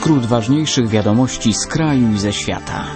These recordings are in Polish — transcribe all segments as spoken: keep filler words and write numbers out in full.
Skrót ważniejszych wiadomości z kraju i ze świata.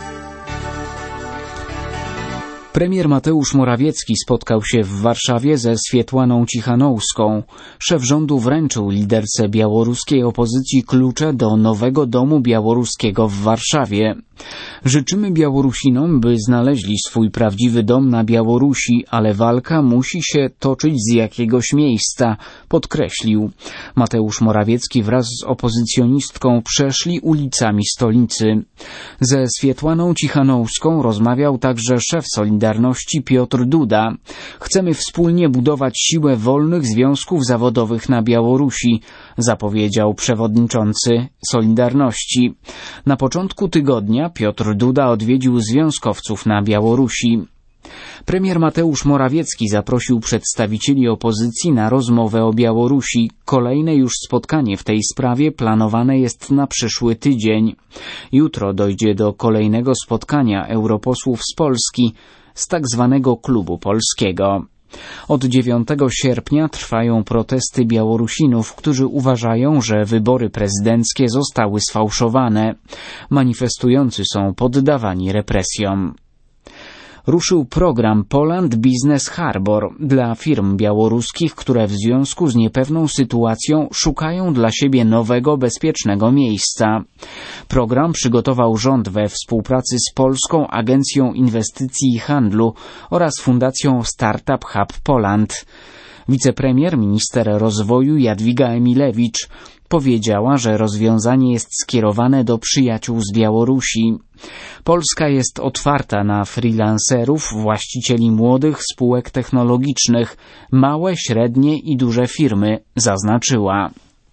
Premier Mateusz Morawiecki spotkał się w Warszawie ze Swietłaną Cichanouszką. Szef rządu wręczył liderce białoruskiej opozycji klucze do nowego domu białoruskiego w Warszawie. Życzymy Białorusinom, by znaleźli swój prawdziwy dom na Białorusi, ale walka musi się toczyć z jakiegoś miejsca, podkreślił. Mateusz Morawiecki wraz z opozycjonistką przeszli ulicami stolicy. Ze Swietłaną Cichanouszką rozmawiał także szef Solidarności Piotr Duda. Chcemy wspólnie budować siłę wolnych związków zawodowych na Białorusi, zapowiedział przewodniczący Solidarności. Na początku tygodnia Piotr Duda odwiedził związkowców na Białorusi. Premier Mateusz Morawiecki zaprosił przedstawicieli opozycji na rozmowę o Białorusi. Kolejne już spotkanie w tej sprawie planowane jest na przyszły tydzień. Jutro dojdzie do kolejnego spotkania europosłów z Polski, z tak zwanego Klubu Polskiego. Od dziewiątego sierpnia trwają protesty Białorusinów, którzy uważają, że wybory prezydenckie zostały sfałszowane. Manifestujący są poddawani represjom. Ruszył program Poland Business Harbor dla firm białoruskich, które w związku z niepewną sytuacją szukają dla siebie nowego, bezpiecznego miejsca. Program przygotował rząd we współpracy z Polską Agencją Inwestycji i Handlu oraz Fundacją Startup Hub Poland. Wicepremier, minister rozwoju Jadwiga Emilewicz powiedziała, że rozwiązanie jest skierowane do przyjaciół z Białorusi. Polska jest otwarta na freelancerów, właścicieli młodych spółek technologicznych, małe, średnie i duże firmy, zaznaczyła.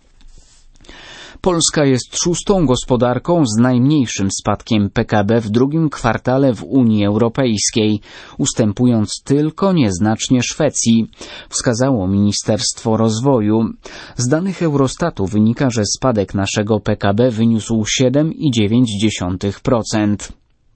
Polska jest szóstą gospodarką z najmniejszym spadkiem P K B w drugim kwartale w Unii Europejskiej, ustępując tylko nieznacznie Szwecji, wskazało Ministerstwo Rozwoju. Z danych Eurostatu wynika, że spadek naszego P K B wyniósł siedem przecinek dziewięć procent.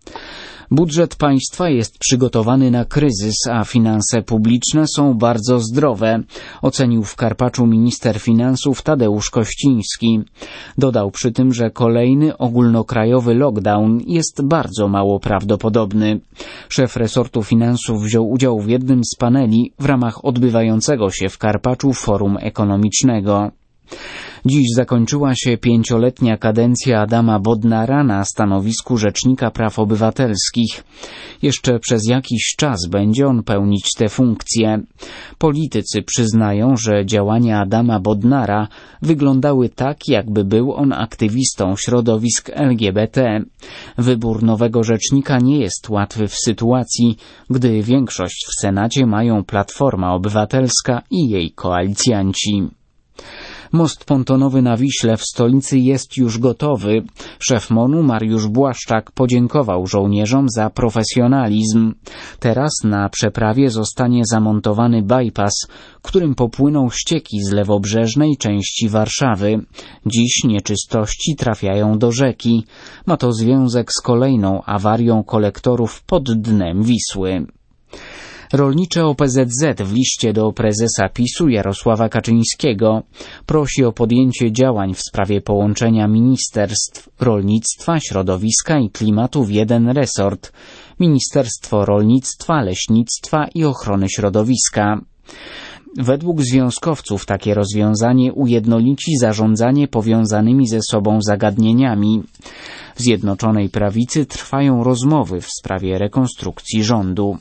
Budżet państwa jest przygotowany na kryzys, a finanse publiczne są bardzo zdrowe, ocenił w Karpaczu minister finansów Tadeusz Kościński. Dodał przy tym, że kolejny ogólnokrajowy lockdown jest bardzo mało prawdopodobny. Szef resortu finansów wziął udział w jednym z paneli w ramach odbywającego się w Karpaczu Forum Ekonomicznego. Dziś zakończyła się pięcioletnia kadencja Adama Bodnara na stanowisku Rzecznika Praw Obywatelskich. Jeszcze przez jakiś czas będzie on pełnić tę funkcję. Politycy przyznają, że działania Adama Bodnara wyglądały tak, jakby był on aktywistą środowisk L G B T. Wybór nowego rzecznika nie jest łatwy w sytuacji, gdy większość w Senacie mają Platforma Obywatelska i jej koalicjanci. Most pontonowy na Wiśle w stolicy jest już gotowy. Szef M O N-u Mariusz Błaszczak podziękował żołnierzom za profesjonalizm. Teraz na przeprawie zostanie zamontowany bypass, którym popłyną ścieki z lewobrzeżnej części Warszawy. Dziś nieczystości trafiają do rzeki. Ma to związek z kolejną awarią kolektorów pod dnem Wisły. Rolnicze O P Z Z w liście do prezesa PiSu Jarosława Kaczyńskiego prosi o podjęcie działań w sprawie połączenia ministerstw rolnictwa, środowiska i klimatu w jeden resort – Ministerstwo Rolnictwa, Leśnictwa i Ochrony Środowiska. Według związkowców takie rozwiązanie ujednolici zarządzanie powiązanymi ze sobą zagadnieniami. W Zjednoczonej Prawicy trwają rozmowy w sprawie rekonstrukcji rządu.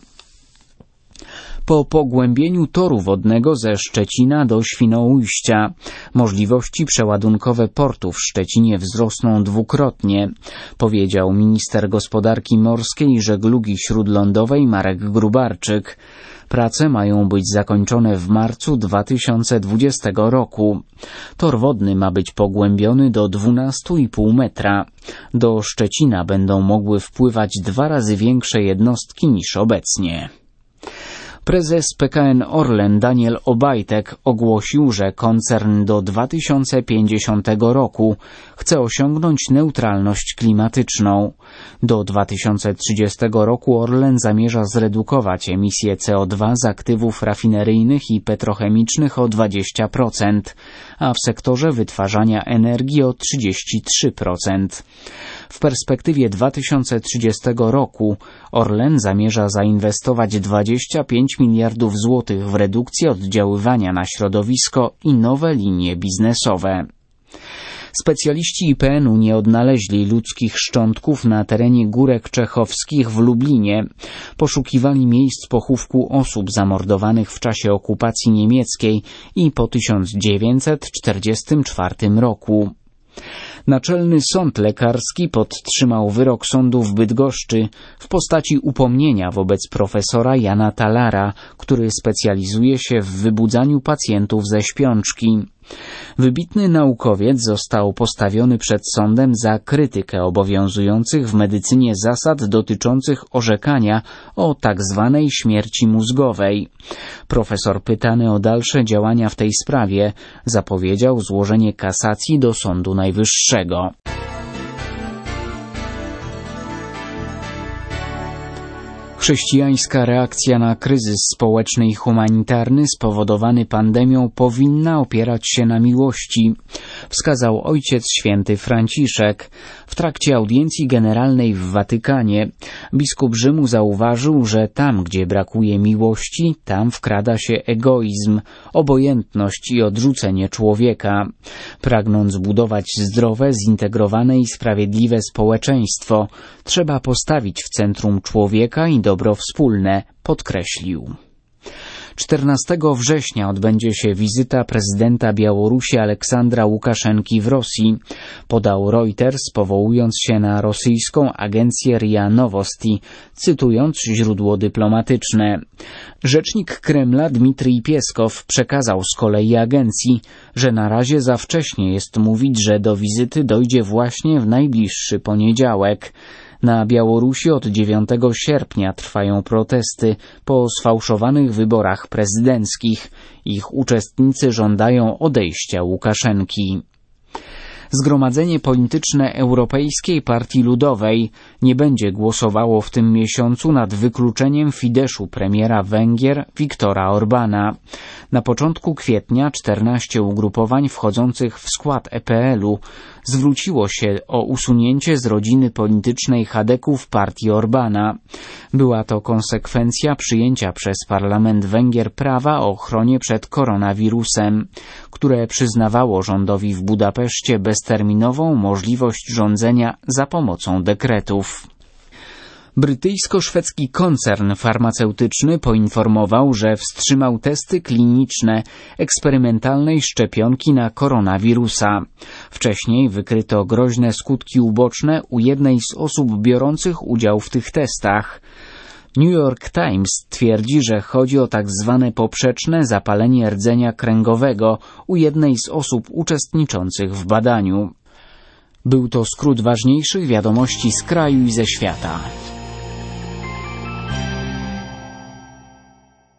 Po pogłębieniu toru wodnego ze Szczecina do Świnoujścia możliwości przeładunkowe portu w Szczecinie wzrosną dwukrotnie, powiedział minister gospodarki morskiej i żeglugi śródlądowej Marek Grubarczyk. Prace mają być zakończone w marcu dwa tysiące dwudziestego roku. Tor wodny ma być pogłębiony do dwunastu i pół metra. Do Szczecina będą mogły wpływać dwa razy większe jednostki niż obecnie. Prezes P K N Orlen Daniel Obajtek ogłosił, że koncern do dwa tysiące pięćdziesiątego roku chce osiągnąć neutralność klimatyczną. Do dwa tysiące trzydziestego roku Orlen zamierza zredukować emisję C O dwa z aktywów rafineryjnych i petrochemicznych o dwadzieścia procent, a w sektorze wytwarzania energii o trzydzieści trzy procent. W perspektywie dwa tysiące trzydziestego roku Orlen zamierza zainwestować dwadzieścia pięć miliardów złotych w redukcję oddziaływania na środowisko i nowe linie biznesowe. Specjaliści I P N u nie odnaleźli ludzkich szczątków na terenie Górek Czechowskich w Lublinie. Poszukiwali miejsc pochówku osób zamordowanych w czasie okupacji niemieckiej i po tysiąc dziewięćset czterdziestym czwartym roku. Naczelny Sąd Lekarski podtrzymał wyrok sądu w Bydgoszczy w postaci upomnienia wobec profesora Jana Talara, który specjalizuje się w wybudzaniu pacjentów ze śpiączki. Wybitny naukowiec został postawiony przed sądem za krytykę obowiązujących w medycynie zasad dotyczących orzekania o tak zwanej śmierci mózgowej. Profesor, pytany o dalsze działania w tej sprawie, zapowiedział złożenie kasacji do Sądu Najwyższego. Chrześcijańska reakcja na kryzys społeczny i humanitarny spowodowany pandemią powinna opierać się na miłości, wskazał Ojciec Święty Franciszek. W trakcie audiencji generalnej w Watykanie biskup Rzymu zauważył, że tam, gdzie brakuje miłości, tam wkrada się egoizm, obojętność i odrzucenie człowieka. Pragnąc budować zdrowe, zintegrowane i sprawiedliwe społeczeństwo, trzeba postawić w centrum człowieka i dobro wspólne, podkreślił. czternastego września odbędzie się wizyta prezydenta Białorusi Aleksandra Łukaszenki w Rosji, podał Reuters, powołując się na rosyjską agencję R I A Novosti, cytując źródło dyplomatyczne. Rzecznik Kremla Dmitrij Pieskow przekazał z kolei agencji, że na razie za wcześnie jest mówić, że do wizyty dojdzie właśnie w najbliższy poniedziałek. Na Białorusi od dziewiątego sierpnia trwają protesty po sfałszowanych wyborach prezydenckich. Ich uczestnicy żądają odejścia Łukaszenki. Zgromadzenie Polityczne Europejskiej Partii Ludowej nie będzie głosowało w tym miesiącu nad wykluczeniem Fideszu premiera Węgier Viktora Orbana. Na początku kwietnia czternaście ugrupowań wchodzących w skład E P L u zwróciło się o usunięcie z rodziny politycznej chadeków partii Orbana. Była to konsekwencja przyjęcia przez parlament Węgier prawa o ochronie przed koronawirusem, które przyznawało rządowi w Budapeszcie bezterminową możliwość rządzenia za pomocą dekretów. Brytyjsko-szwedzki koncern farmaceutyczny poinformował, że wstrzymał testy kliniczne eksperymentalnej szczepionki na koronawirusa. Wcześniej wykryto groźne skutki uboczne u jednej z osób biorących udział w tych testach. New York Times twierdzi, że chodzi o tak zwane poprzeczne zapalenie rdzenia kręgowego u jednej z osób uczestniczących w badaniu. Był to skrót ważniejszych wiadomości z kraju i ze świata.